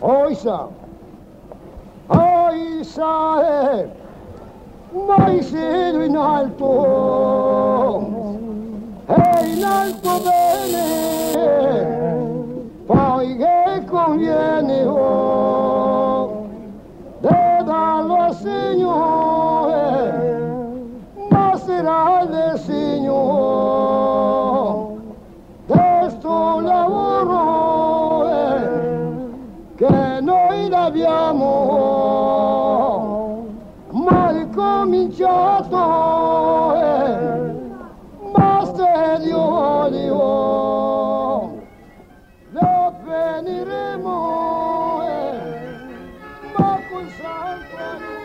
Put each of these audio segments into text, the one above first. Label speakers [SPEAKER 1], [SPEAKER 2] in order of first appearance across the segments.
[SPEAKER 1] Oisa, mai siedo in alto bene, poi che conviene dallo Signore, ma sarà del Signore, questo lavoro che noi l'abbiamo mai cominciato, basta Dio, lo finiremo, ma con santo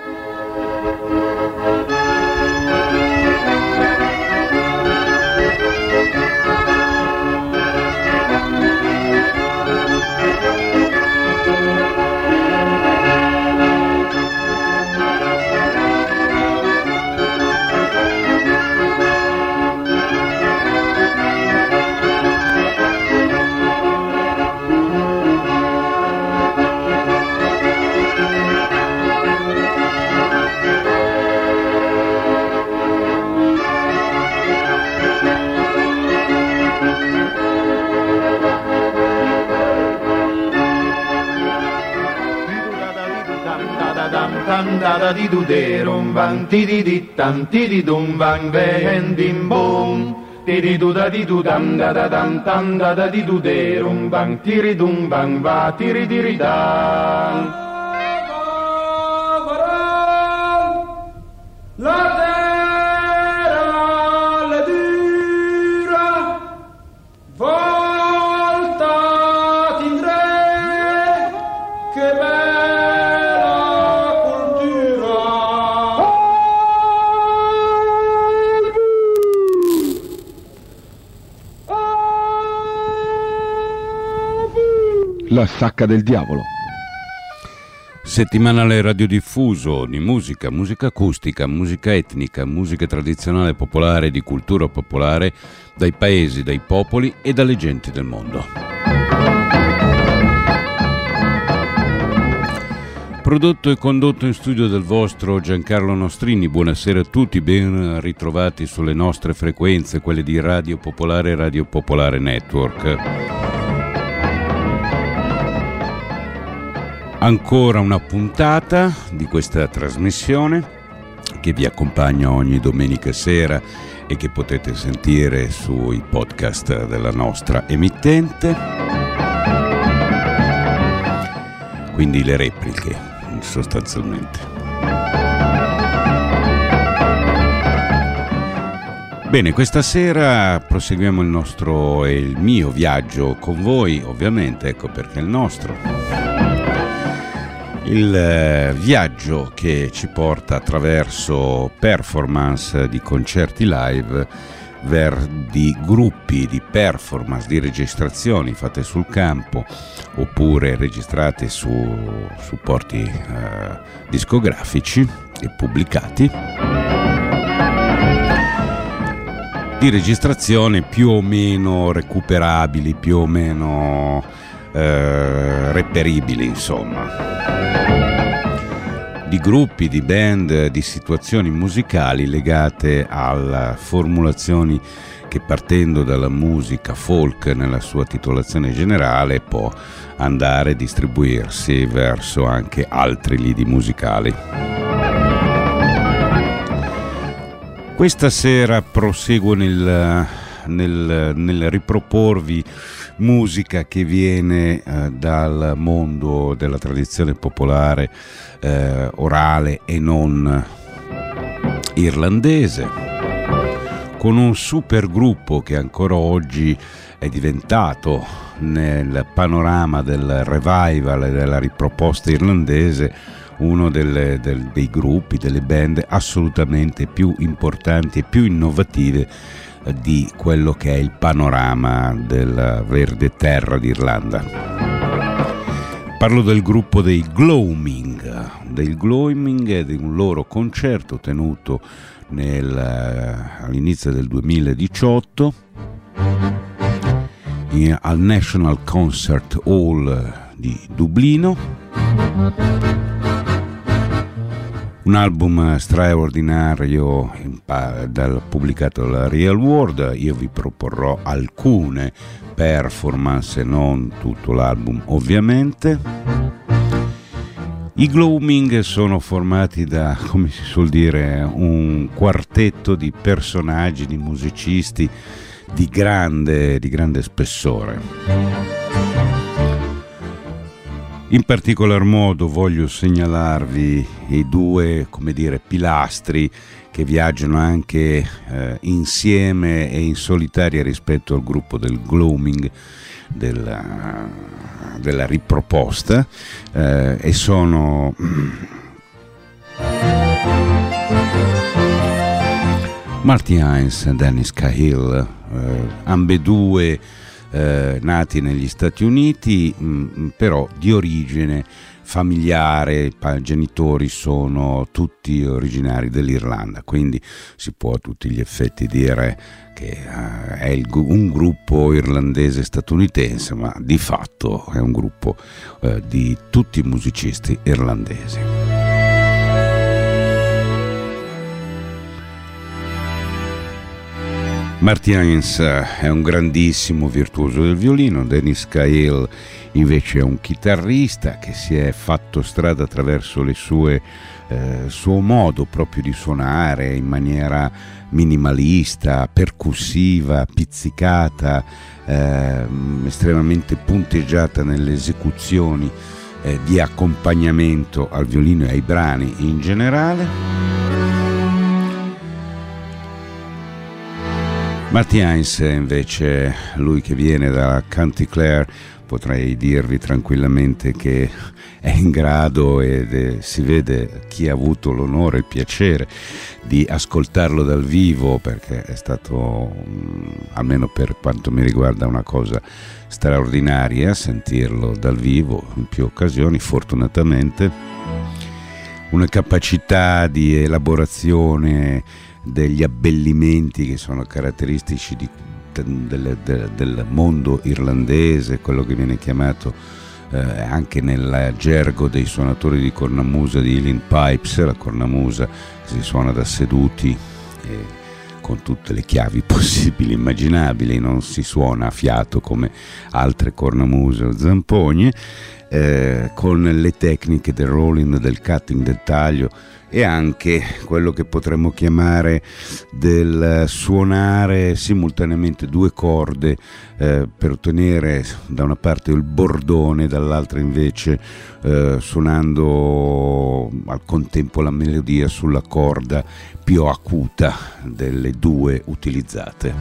[SPEAKER 2] da di du derum van ti di tan ti di dum van vendim bom ti di du dam da dam tan da di du derum van ti ri dum van va ti ri di dan la terra le dura volta tindre che
[SPEAKER 3] La sacca del diavolo.
[SPEAKER 4] Settimanale radiodiffuso di musica acustica, musica etnica, musica tradizionale popolare, di cultura popolare, dai paesi, dai popoli e dalle genti del mondo. Prodotto e condotto in studio dal vostro Giancarlo Nostrini. Buonasera a tutti, ben ritrovati sulle nostre frequenze, quelle di Radio Popolare e Radio Popolare Network. Ancora una puntata di questa trasmissione che vi accompagna ogni domenica sera e che potete sentire sui podcast della nostra emittente. Quindi le repliche, sostanzialmente. Bene, questa sera proseguiamo il mio viaggio con voi, ovviamente, ecco perché è il nostro. Il viaggio che ci porta attraverso performance di concerti live di gruppi di performance, di registrazioni fatte sul campo oppure registrate su supporti discografici e pubblicati, di registrazioni più o meno recuperabili, più o meno reperibili, insomma, di gruppi, di band, di situazioni musicali legate a formulazioni che, partendo dalla musica folk nella sua titolazione generale, può andare a distribuirsi verso anche altri lidi musicali. Questa sera proseguo nel riproporvi musica che viene dal mondo della tradizione popolare orale e non irlandese, con un super gruppo che ancora oggi è diventato, nel panorama del revival e della riproposta irlandese, uno dei gruppi, delle band assolutamente più importanti e più innovative di quello che è il panorama della verde terra d'Irlanda. Parlo del gruppo dei Gloaming e di un loro concerto tenuto all'inizio del 2018 al National Concert Hall di Dublino. Un album straordinario pubblicato dalla Real World. Io vi proporrò alcune performance, non tutto l'album ovviamente. I Gloaming sono formati da, come si suol dire, un quartetto di personaggi, di musicisti di grande spessore. In particolar modo voglio segnalarvi i due, come dire, pilastri che viaggiano anche insieme e in solitaria rispetto al gruppo del Gloaming, della riproposta, e sono Marty Hines e Dennis Cahill, ambedue nati negli Stati Uniti, però di origine familiare. I genitori sono tutti originari dell'Irlanda, quindi si può a tutti gli effetti dire che è un gruppo irlandese statunitense, ma di fatto è un gruppo di tutti musicisti irlandesi. Marty Hines è un grandissimo virtuoso del violino, Dennis Cahill invece è un chitarrista che si è fatto strada attraverso il suo modo proprio di suonare in maniera minimalista, percussiva, pizzicata, estremamente punteggiata nelle esecuzioni di accompagnamento al violino e ai brani in generale. Marty Hines invece, lui che viene da County Clare, potrei dirvi tranquillamente che è in grado, ed si vede chi ha avuto l'onore e il piacere di ascoltarlo dal vivo, perché è stato, almeno per quanto mi riguarda, una cosa straordinaria sentirlo dal vivo in più occasioni, fortunatamente. Una capacità di elaborazione degli abbellimenti che sono caratteristici del mondo irlandese, quello che viene chiamato anche nel gergo dei suonatori di cornamusa di Uilleann Pipes, la cornamusa che si suona da seduti con tutte le chiavi possibili e immaginabili, non si suona a fiato come altre cornamuse o zampogne, con le tecniche del rolling, del cutting, del taglio, e anche quello che potremmo chiamare del suonare simultaneamente due corde per ottenere da una parte il bordone, dall'altra invece suonando al contempo la melodia sulla corda più acuta delle due utilizzate.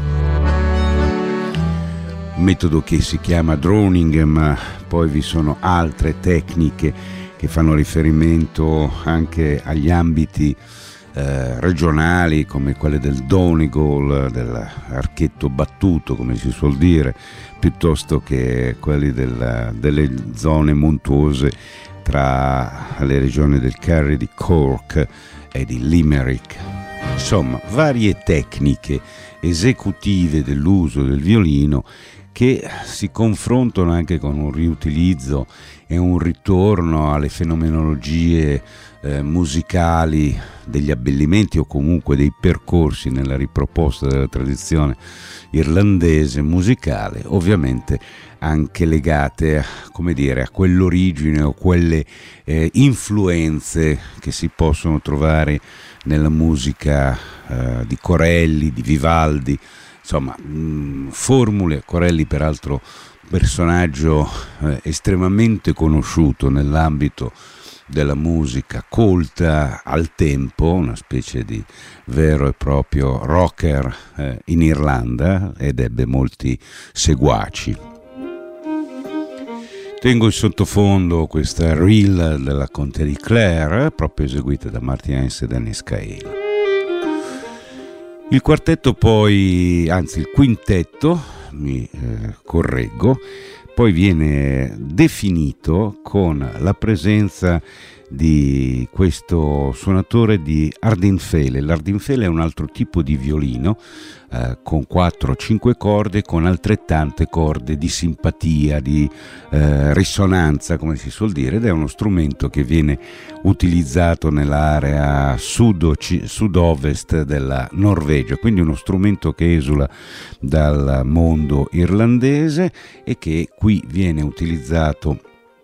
[SPEAKER 4] Un metodo che si chiama droning, ma poi vi sono altre tecniche che fanno riferimento anche agli ambiti regionali, come quelle del Donegal, dell'archetto battuto, come si suol dire, piuttosto che quelli delle zone montuose tra le regioni del Kerry, di Cork e di Limerick. Insomma, varie tecniche esecutive dell'uso del violino che si confrontano anche con un riutilizzo e un ritorno alle fenomenologie musicali degli abbellimenti o comunque dei percorsi nella riproposta della tradizione irlandese musicale, ovviamente anche legate, come dire, a quell'origine o quelle influenze che si possono trovare nella musica di Corelli, di Vivaldi, insomma, formule. Corelli peraltro personaggio estremamente conosciuto nell'ambito della musica colta al tempo, una specie di vero e proprio rocker in Irlanda, ed ebbe molti seguaci. Tengo in sottofondo questa reel della Conte di Clare, proprio eseguita da Marty Hines e Dennis Cahill. Il quartetto poi, anzi il quintetto, mi correggo, poi viene definito con la presenza di questo suonatore di Ardingfele. L'Ardingfele è un altro tipo di violino con 4-5 corde, con altrettante corde di simpatia, di risonanza, come si suol dire, ed è uno strumento che viene utilizzato nell'area sud-ovest della Norvegia, quindi uno strumento che esula dal mondo irlandese e che qui viene utilizzato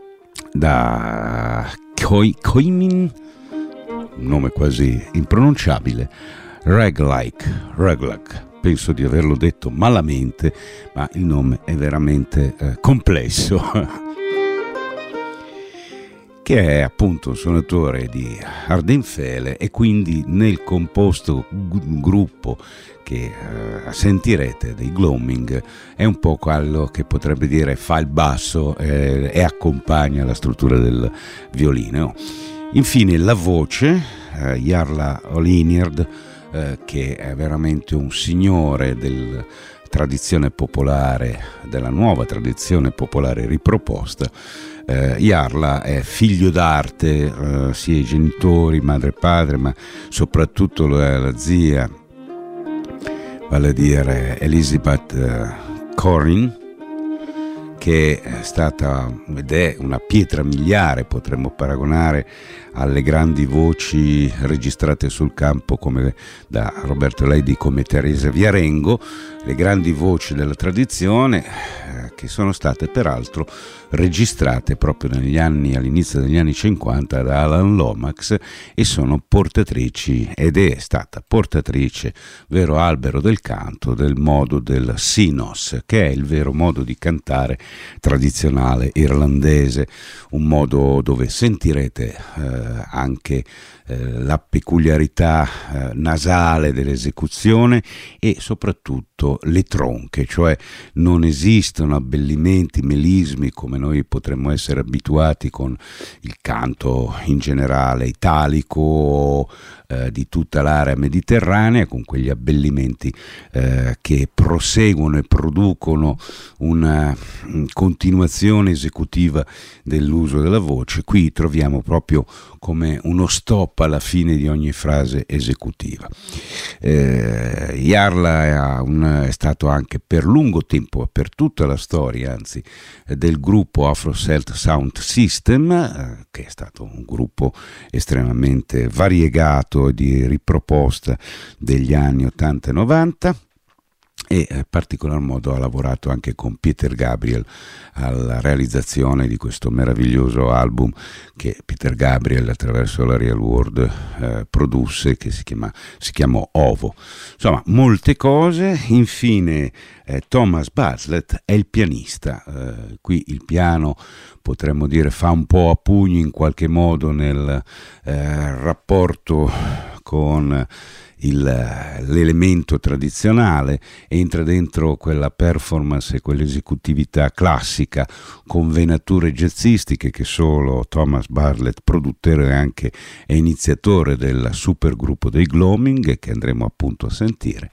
[SPEAKER 4] da Koimin, un nome quasi impronunciabile, Reglac. Penso di averlo detto malamente, ma il nome è veramente complesso. Che è appunto un suonatore di Ardingfele, e quindi nel composto gruppo che sentirete dei Gloaming è un po' quello che potrebbe dire fa il basso e accompagna la struttura del violino. Infine la voce, Jarla Olinierd, che è veramente un signore della tradizione popolare, della nuova tradizione popolare riproposta. Jarla è figlio d'arte, sia i genitori, madre e padre, ma soprattutto la zia, vale a dire Elisabeth Corin, che è stata ed è una pietra miliare, potremmo paragonare alle grandi voci registrate sul campo come da Roberto Leidi, come Teresa Viarengo, le grandi voci della tradizione che sono state peraltro registrate proprio all'inizio degli anni 50 da Alan Lomax, e sono portatrici, ed è stata portatrice, vero albero del canto, del modo del Sinos, che è il vero modo di cantare tradizionale irlandese, un modo dove sentirete anche la peculiarità nasale dell'esecuzione e soprattutto le tronche, cioè non esistono abbellimenti, melismi come noi potremmo essere abituati con il canto in generale italico di tutta l'area mediterranea, con quegli abbellimenti che proseguono e producono una continuazione esecutiva dell'uso della voce. Qui troviamo proprio come uno stop alla fine di ogni frase esecutiva. Jarla è stato anche per lungo tempo, per tutta la storia anzi, del gruppo Afro Celt Sound System, che è stato un gruppo estremamente variegato di riproposta degli anni 80 e 90, e in particolar modo ha lavorato anche con Peter Gabriel alla realizzazione di questo meraviglioso album che Peter Gabriel attraverso la Real World produsse, che si chiamò Ovo. Insomma, molte cose. Infine Thomas Bartlett è il pianista, qui il piano potremmo dire fa un po' a pugni in qualche modo nel rapporto con l'elemento tradizionale, entra dentro quella performance e quell'esecutività classica con venature jazzistiche che solo Thomas Bartlett, produttore e anche iniziatore del supergruppo dei Gloaming, che andremo appunto a sentire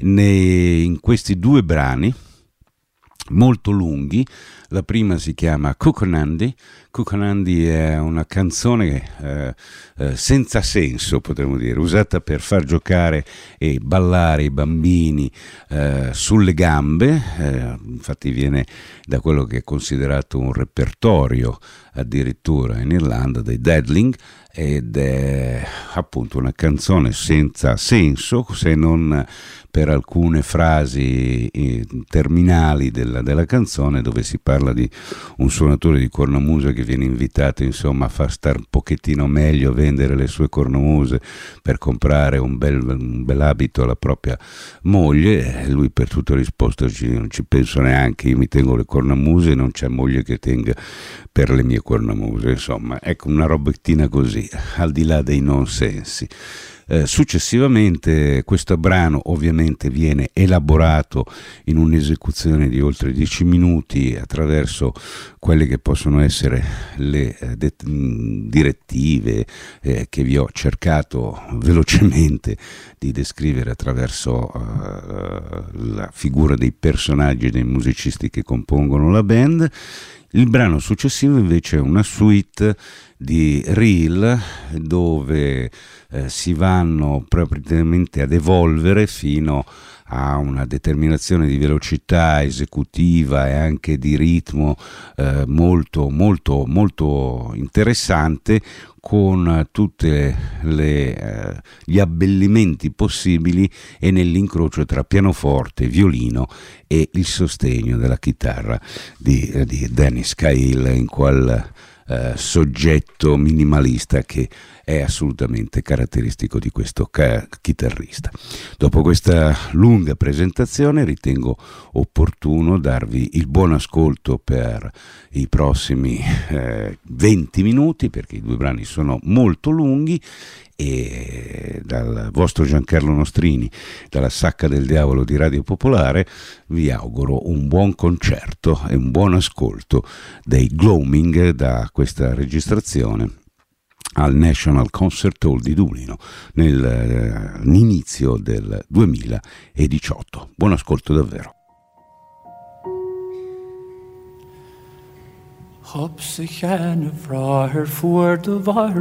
[SPEAKER 4] in questi due brani molto lunghi. La prima si chiama Cuckonandy. Cuckonandy è una canzone senza senso, potremmo dire, usata per far giocare e ballare i bambini sulle gambe, infatti viene da quello che è considerato un repertorio addirittura in Irlanda dei Deadling, ed è appunto una canzone senza senso, se non per alcune frasi terminali della canzone, dove si parla di un suonatore di cornamusa che viene invitato insomma a far stare un pochettino meglio, a vendere le sue cornamuse per comprare un bel abito alla propria moglie, e lui per tutto ha risposto: non ci penso neanche, io mi tengo le cornamuse e non c'è moglie che tenga per le mie cornamuse. Insomma, ecco, una robettina così, al di là dei non sensi. Successivamente questo brano ovviamente viene elaborato in un'esecuzione di oltre 10 minuti attraverso quelle che possono essere le direttive che vi ho cercato velocemente di descrivere attraverso la figura dei personaggi e dei musicisti che compongono la band. Il brano successivo invece è una suite di reel dove si vanno propriamente ad evolvere fino a una determinazione di velocità esecutiva e anche di ritmo molto molto molto interessante, con tutti gli abbellimenti possibili e nell'incrocio tra pianoforte, violino e il sostegno della chitarra di Dennis Cahill in quel soggetto minimalista che è assolutamente caratteristico di questo chitarrista. Dopo questa lunga presentazione ritengo opportuno darvi il buon ascolto per i prossimi 20 minuti, perché i due brani sono molto lunghi, e dal vostro Giancarlo Nostrini, dalla Sacca del Diavolo di Radio Popolare, vi auguro un buon concerto e un buon ascolto dei Gloaming da questa registrazione al National Concert Hall di Dublino nell'inizio del 2018. Buon ascolto davvero.
[SPEAKER 5] Op zich en vrager voor de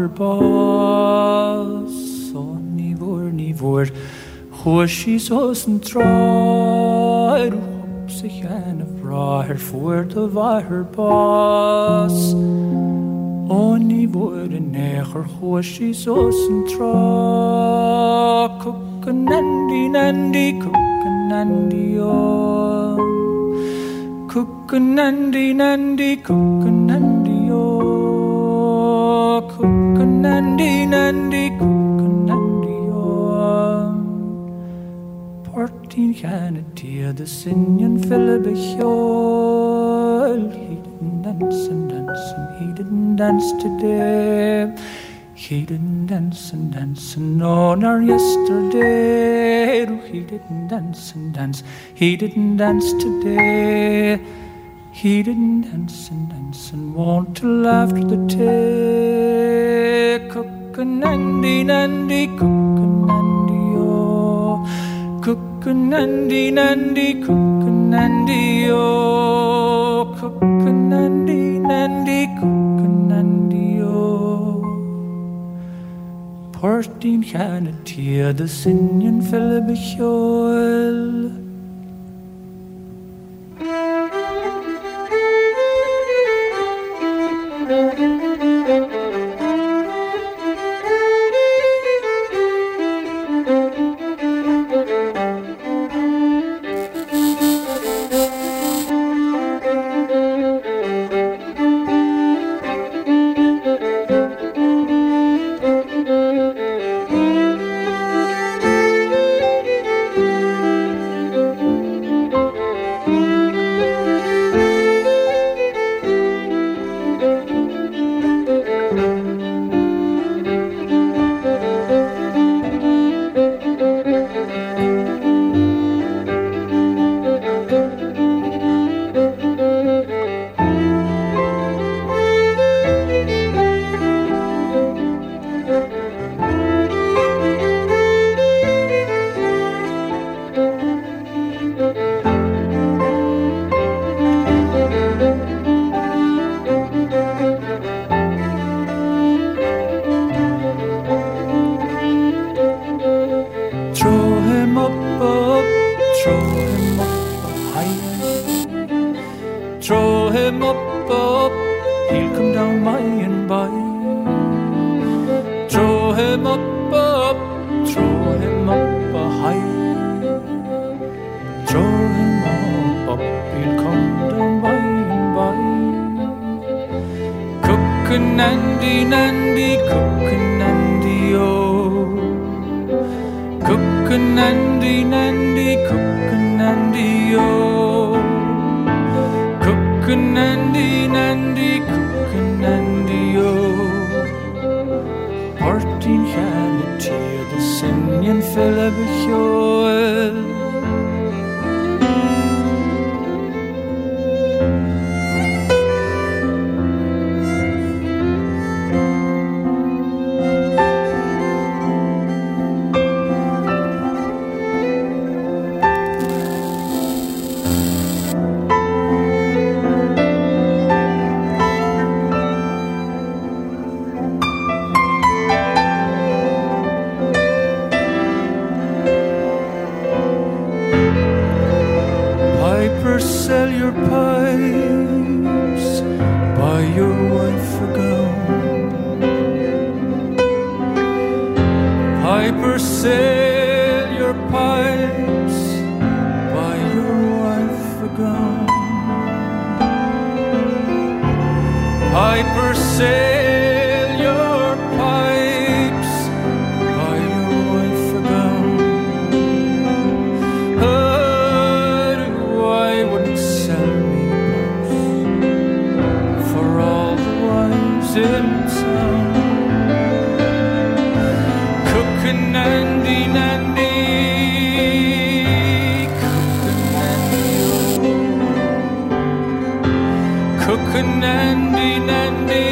[SPEAKER 5] waarbas. O niet voor, hoe she's os een traar. Op zich en vrager voor de waarbas. O niet voor een neger, hoe she's os een traar. Koeken en die, koeken en die, oh. Kukunandi, kukunandi, oh. Kukunandi, kukunandi, oh. Partin gaan het hier, de sinjen vullen bejoel. He didn't dance and dance and he didn't dance today. He didn't dance and dance and on our yesterday. He didn't dance and dance, he didn't dance today. He didn't dance and want till after the day. Cookin' nandy, cookin' oh. Cookin' nandy, cookin' oh. Cookin' nandy, cookin' oh. Partin gaan het hier, de sinjen vullen bejoel. gone. Piper, sail your pipes by your wife gone. I wouldn't sell me books for all the wives in town. Cooking Nandy, Nandy, cooking Nandy, oh. Cooking Nandy, Nandy,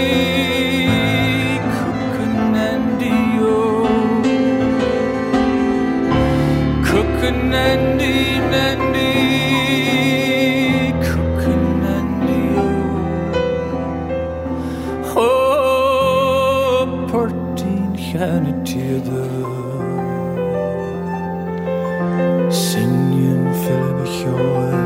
[SPEAKER 5] cooking Nandy, oh. Cooking Nandy, Nandy, cooking Nandy, oh. Oh, partin Chanatida, singing Philip Joy.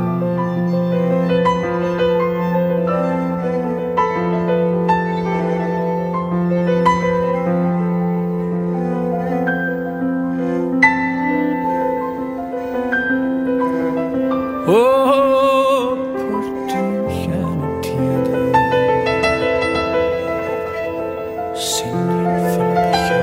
[SPEAKER 5] Oh, partin Chanatida, singing Philip Joy.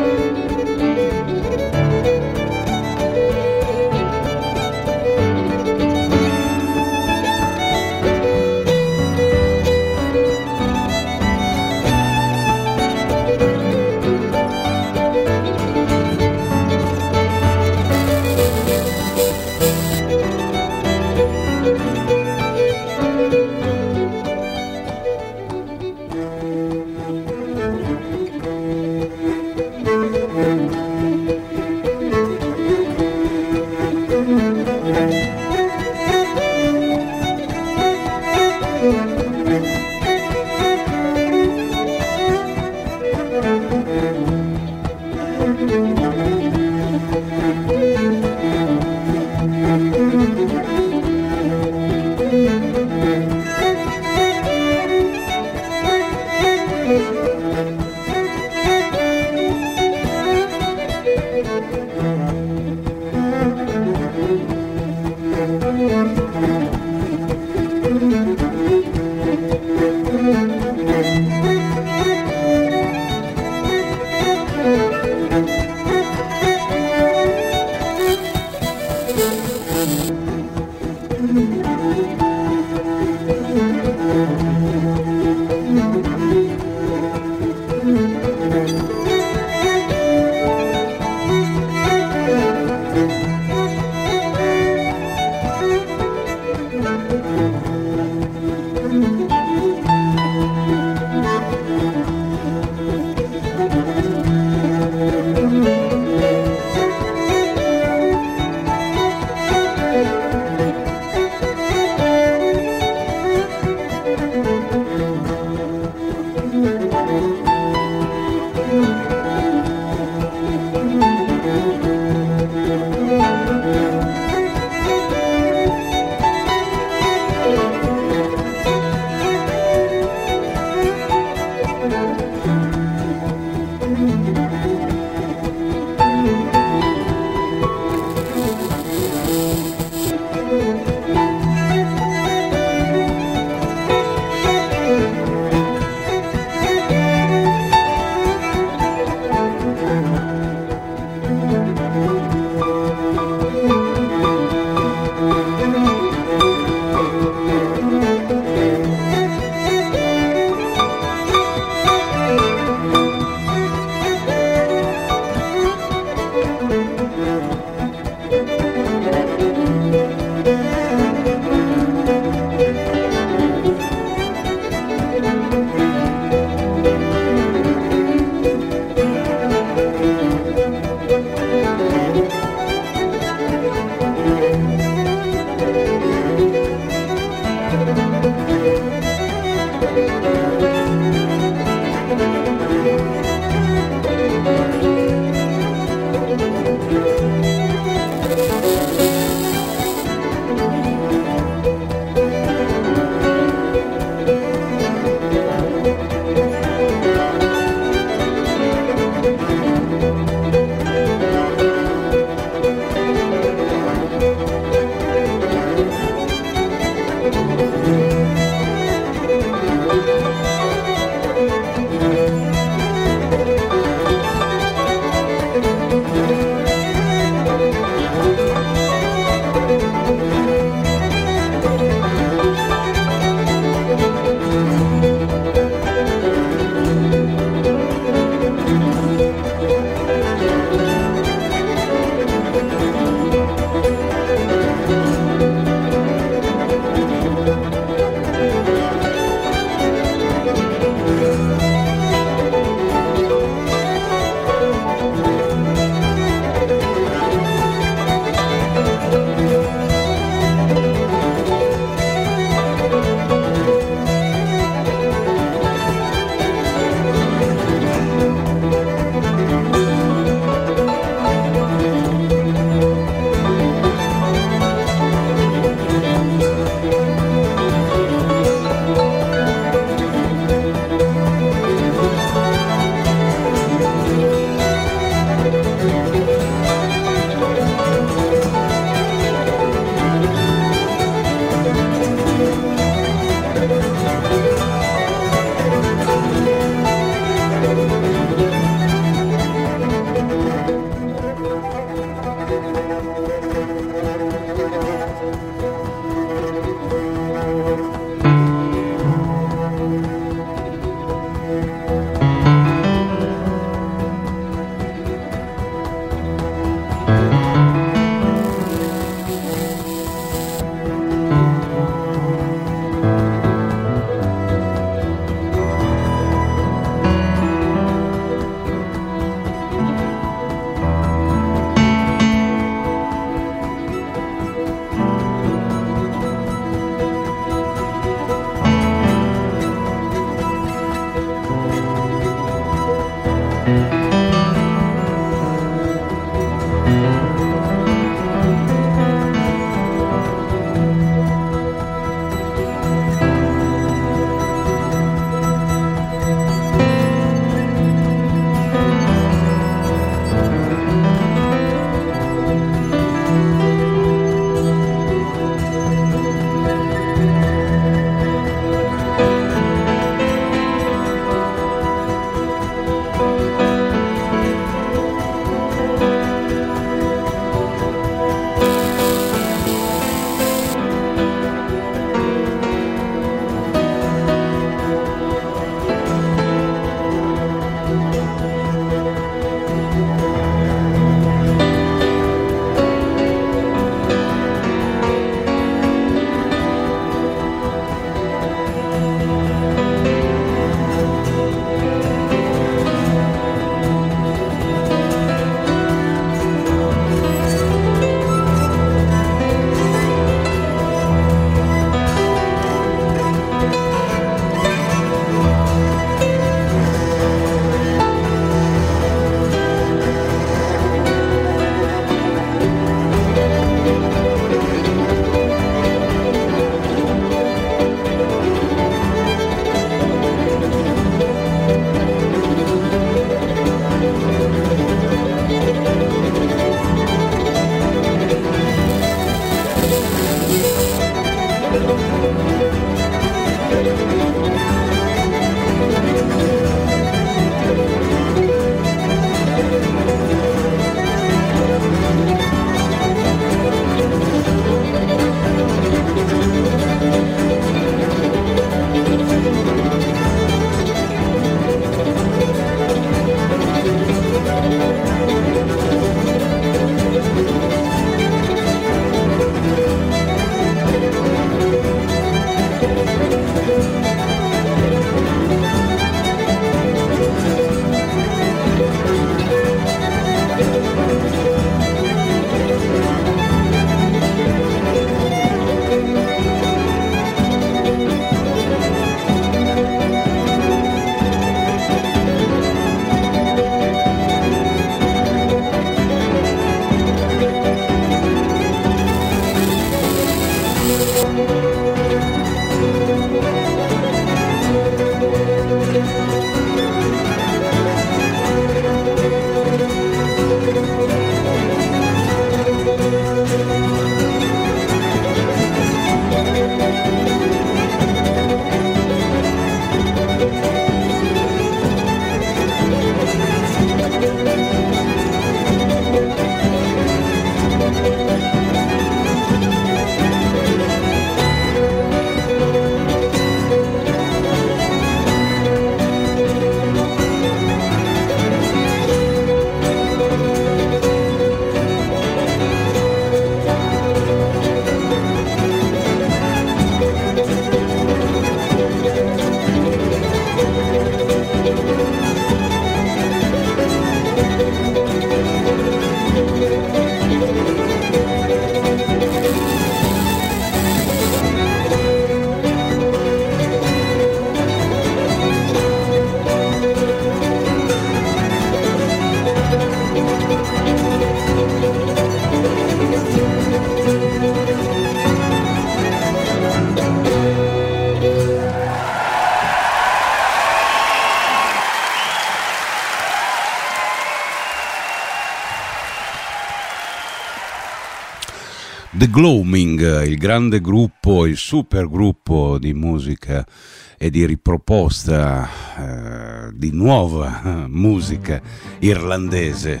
[SPEAKER 4] The Gloaming, il grande gruppo, il super gruppo di musica e di riproposta di nuova musica irlandese.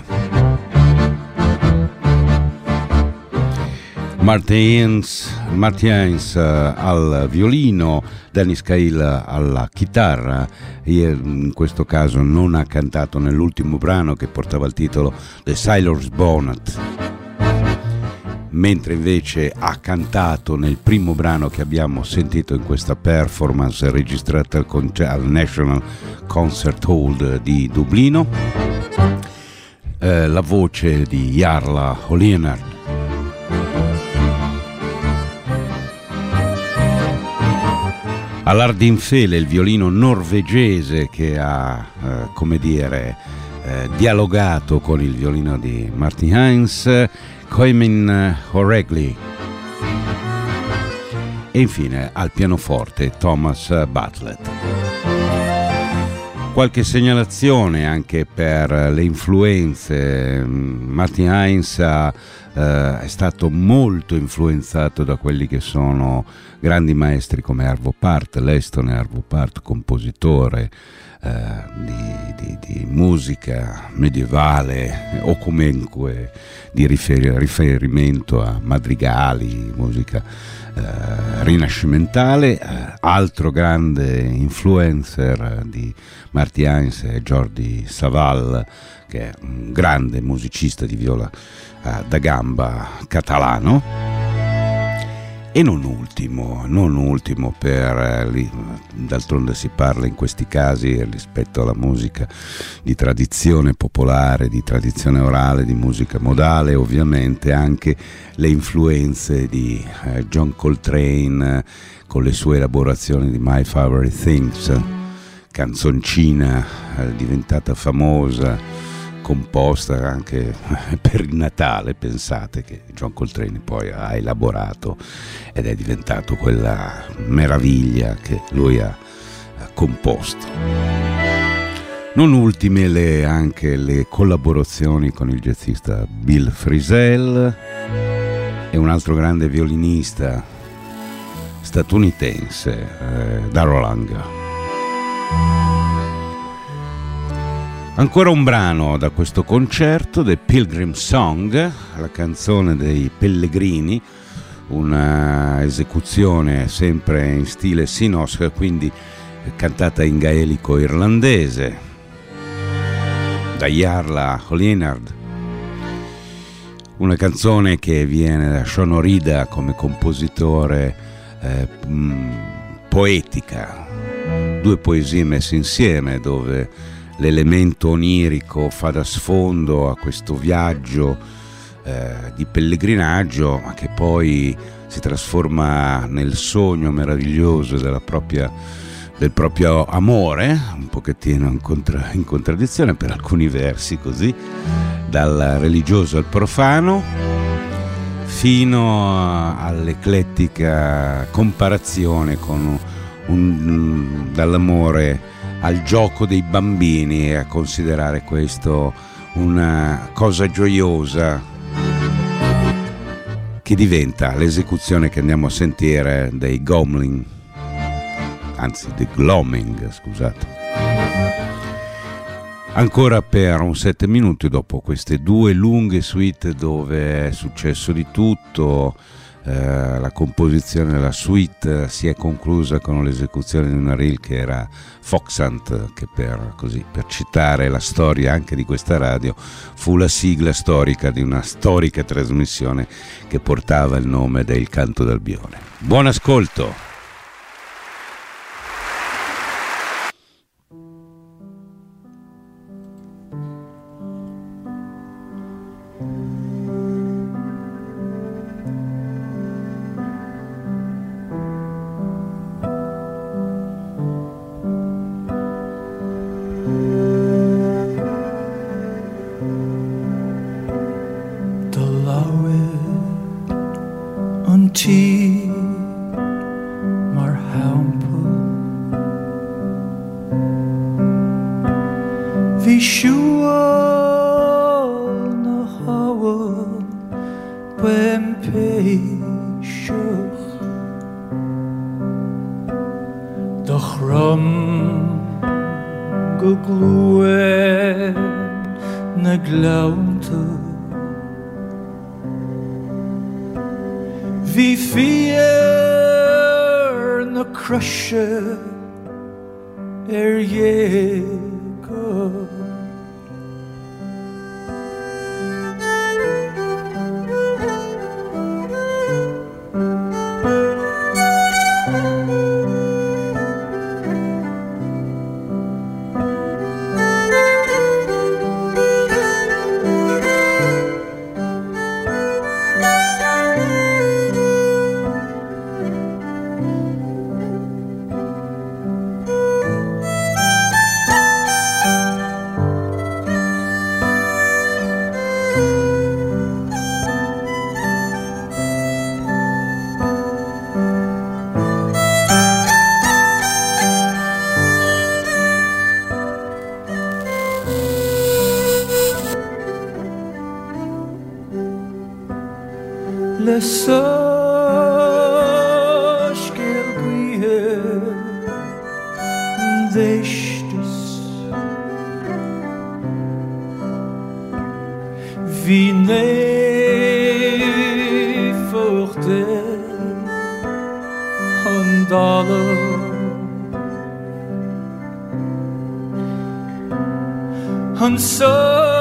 [SPEAKER 4] Martin Hines al violino, Dennis Cahill alla chitarra. In questo caso non ha cantato nell'ultimo brano che portava il titolo The Sailor's Bonnet, mentre invece ha cantato nel primo brano che abbiamo sentito in questa performance registrata al National Concert Hall di Dublino, la voce di Jarla Olienaard. All'Ardinfele il violino norvegese che ha, dialogato con il violino di Martin Hines, Koimin O'Reilly, e infine al pianoforte Thomas Bartlett. Qualche segnalazione anche per le influenze. Martin Hines è stato molto influenzato da quelli che sono grandi maestri come Arvo Pärt, Leston Arvo Pärt, compositore di musica medievale o comunque di riferimento a madrigali, musica rinascimentale. Altro grande influencer di Martin Hines è Jordi Savall, che è un grande musicista di viola da gamba catalano. E non ultimo d'altronde si parla in questi casi rispetto alla musica di tradizione popolare, di tradizione orale, di musica modale, ovviamente anche le influenze di John Coltrane con le sue elaborazioni di My Favorite Things, canzoncina diventata famosa, composta anche per il Natale. Pensate che John Coltrane poi ha elaborato ed è diventato quella meraviglia che lui ha composto. Non ultime anche le collaborazioni con il jazzista Bill Frisell e un altro grande violinista statunitense, Darrell Lang. Ancora un brano da questo concerto, The Pilgrim Song, la canzone dei pellegrini, una esecuzione sempre in stile Sinos, quindi cantata in gaelico irlandese da Jarla Olienaard. Una canzone che viene da Sean O'Rida come compositore poetica, due poesie messe insieme dove l'elemento onirico fa da sfondo a questo viaggio di pellegrinaggio, ma che poi si trasforma nel sogno meraviglioso del proprio amore, un pochettino in contraddizione per alcuni versi, così dal religioso al profano, fino all'eclettica comparazione con dall'amore al gioco dei bambini, e a considerare questo una cosa gioiosa che diventa l'esecuzione che andiamo a sentire dei Gloaming, scusate. Ancora per un 7 minuti dopo queste due lunghe suite dove è successo di tutto. La composizione della suite si è conclusa con l'esecuzione di una reel che era Foxhunt, che per citare la storia anche di questa radio fu la sigla storica di una storica trasmissione che portava il nome del Canto d'Albione. Buon ascolto!
[SPEAKER 5] Bem peisach doch ram go gluen na glaunte wie vier na crushe jego Han så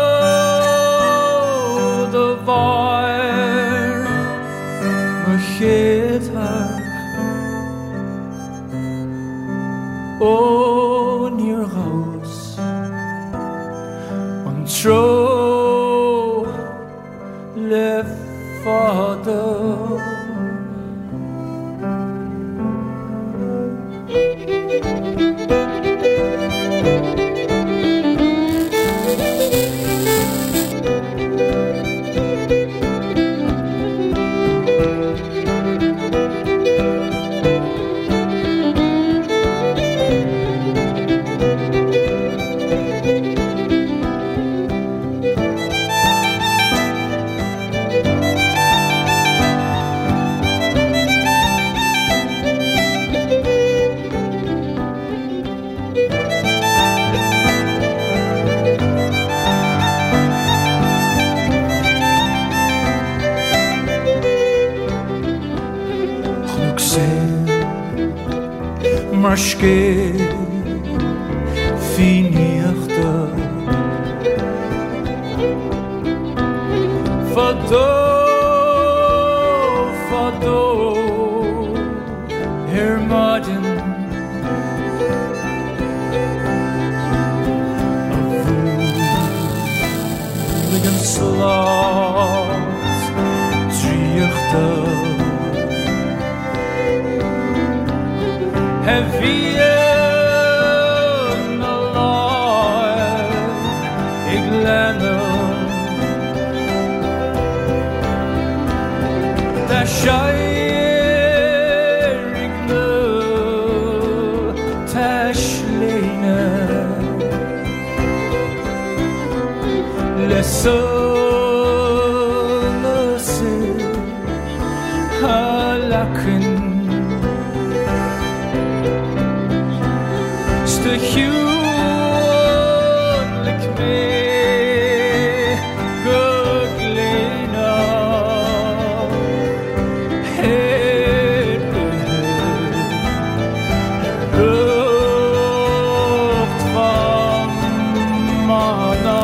[SPEAKER 5] the var macheta on your house on tro left father Marske finirte Fado her modern Ligan slots trierte Heavy and alive, Iglana, the Shirigna, Tashlina, Lesson, Halakin. The human like me, Googlina, head Luft van Mana.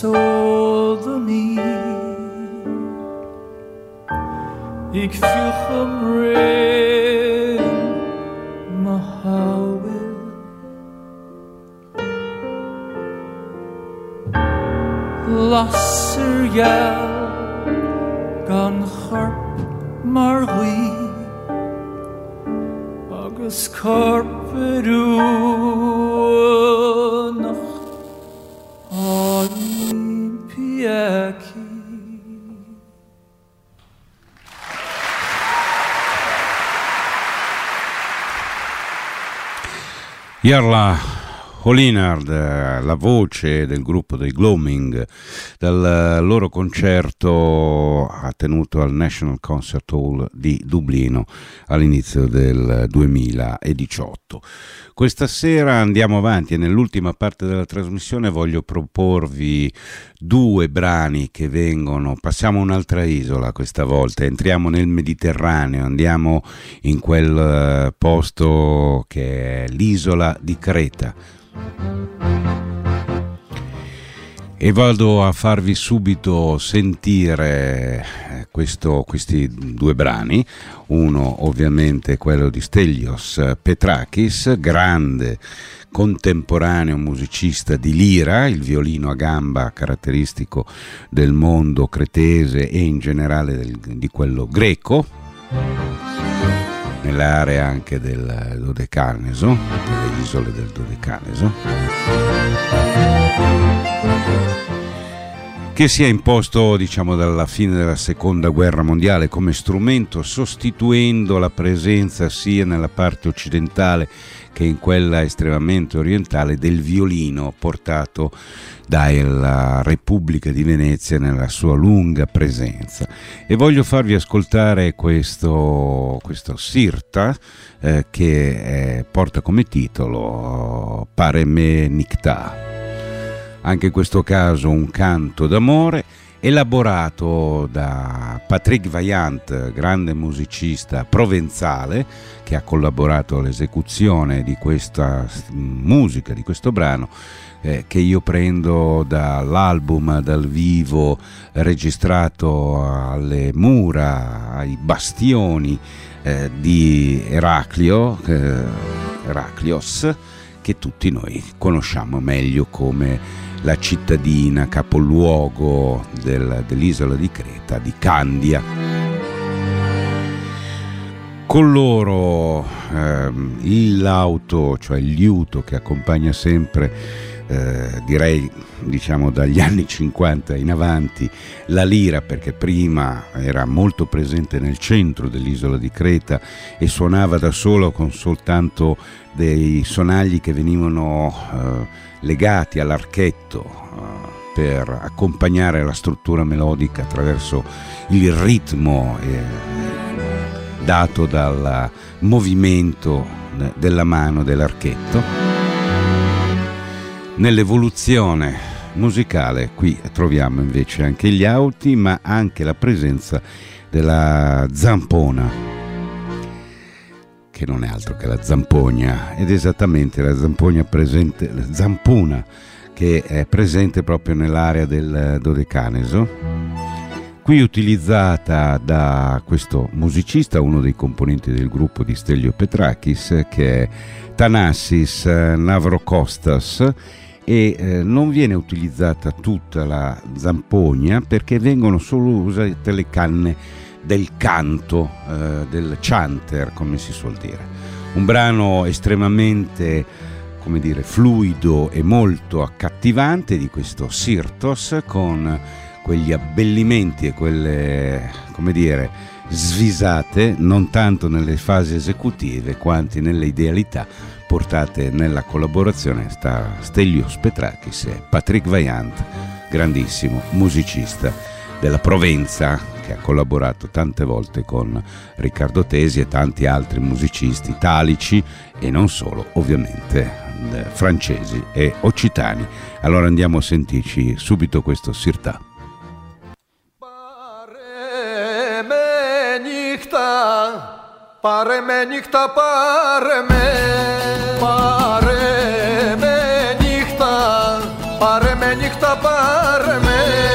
[SPEAKER 5] sodani ik ficham rein mahawil lasser yal gan charp mar hui agus corperú nach Olympiaki.
[SPEAKER 4] Jarla Holinard, la voce del gruppo dei Gloaming, dal loro concerto tenuto al National Concert Hall di Dublino all'inizio del 2018. Questa sera andiamo avanti e nell'ultima parte della trasmissione voglio proporvi due brani che passiamo un'altra isola questa volta, entriamo nel Mediterraneo, andiamo in quel posto che è l'isola di Creta. E vado a farvi subito sentire questi due brani, uno ovviamente quello di Stelios Petrakis, grande contemporaneo musicista di lira, il violino a gamba caratteristico del mondo cretese e in generale di quello greco, nell'area anche del Dodecaneso, delle isole del Dodecaneso, che si è imposto, diciamo, dalla fine della seconda guerra mondiale come strumento, sostituendo la presenza sia nella parte occidentale che in quella estremamente orientale del violino portato dalla Repubblica di Venezia nella sua lunga presenza. E voglio farvi ascoltare questo Sirta che porta come titolo Pareme Nikta. Anche in questo caso un canto d'amore elaborato da Patrick Vaillant, grande musicista provenzale che ha collaborato all'esecuzione di questa musica, di questo brano, che io prendo dall'album dal vivo registrato alle mura, ai bastioni di Eraclios, che tutti noi conosciamo meglio come la cittadina capoluogo dell'isola di Creta, di Candia. Con loro il lauto, cioè il liuto che accompagna sempre, direi diciamo dagli anni 50 in avanti, la lira, perché prima era molto presente nel centro dell'isola di Creta e suonava da solo con soltanto dei sonagli che venivano legati all'archetto per accompagnare la struttura melodica attraverso il ritmo dato dal movimento della mano dell'archetto. Nell'evoluzione musicale qui troviamo invece anche gli auti, ma anche la presenza della zampona, che non è altro che la zampogna, ed esattamente la zampogna presente, la zampona, che è presente proprio nell'area del Dodecaneso, qui utilizzata da questo musicista, uno dei componenti del gruppo di Stelios Petrakis, che è Thanassis Navrokostas, e non viene utilizzata tutta la zampogna perché vengono solo usate le canne del canto, del chanter, come si suol dire. Un brano estremamente, come dire, fluido e molto accattivante di questo Sirtos, con quegli abbellimenti e quelle, come dire, svisate non tanto nelle fasi esecutive quanto nelle idealità portate nella collaborazione sta Stelios Petrakis e Patrick Vaillant, grandissimo musicista della Provenza, che ha collaborato tante volte con Riccardo Tesi e tanti altri musicisti italici e non solo, ovviamente francesi e occitani. Allora andiamo a sentirci subito questo Sirta.
[SPEAKER 6] Pareme nikta, pareme nikta, πάρε με νύχτα, πάρε με.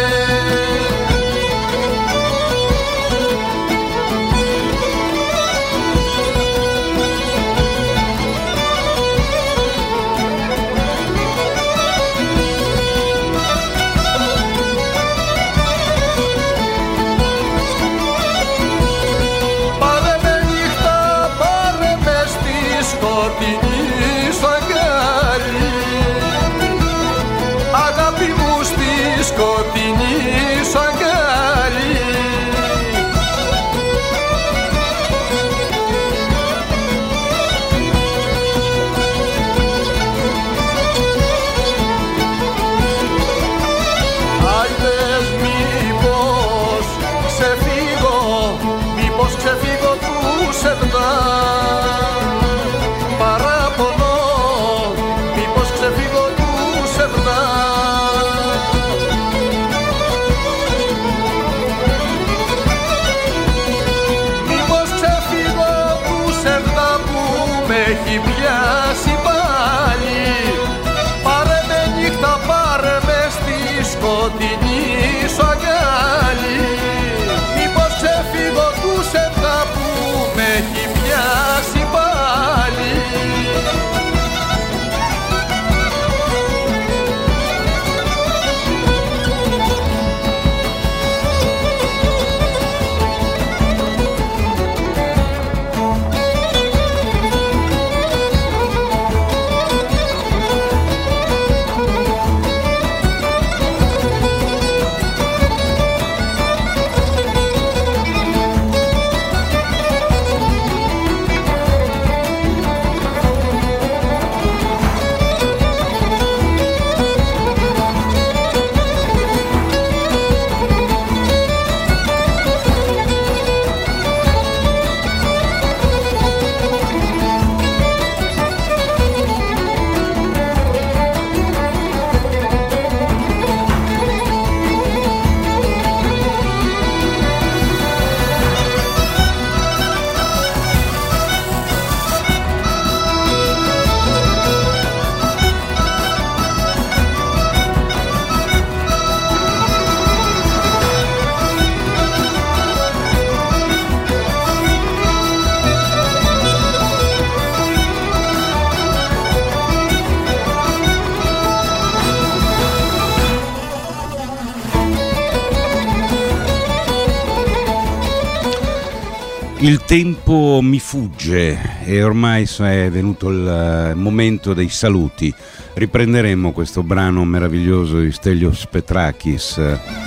[SPEAKER 4] Il tempo mi fugge e ormai è venuto il momento dei saluti. Riprenderemo questo brano meraviglioso di Stelios Petrakis,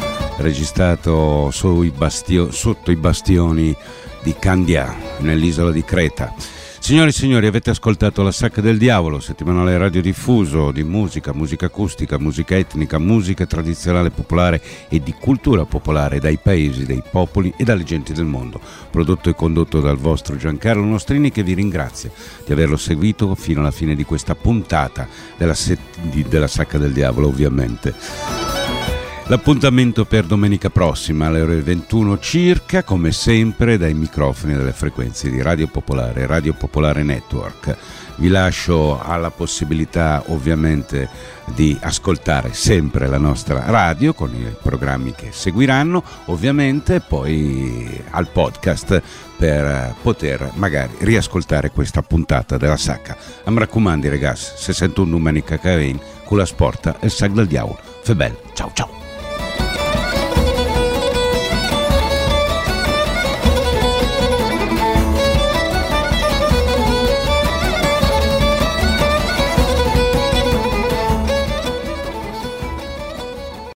[SPEAKER 4] registrato sotto i bastioni di Candia, nell'isola di Creta. Signore e signori, avete ascoltato La Sacca del Diavolo, settimanale radiodiffuso di musica, musica acustica, musica etnica, musica tradizionale popolare e di cultura popolare dai paesi, dai popoli e dalle genti del mondo. Prodotto e condotto dal vostro Giancarlo Nostrini, che vi ringrazia di averlo seguito fino alla fine di questa puntata della Sacca del Diavolo, ovviamente. L'appuntamento per domenica prossima alle ore 21 circa, come sempre, dai microfoni delle frequenze di Radio Popolare Network. Vi lascio alla possibilità ovviamente di ascoltare sempre la nostra radio con i programmi che seguiranno, ovviamente poi al podcast per poter magari riascoltare questa puntata della Sacca. Am raccomandi, ragazzi, se sento un domenica che viene con la sporta e il Sac del Diavolo. Febel, ciao ciao!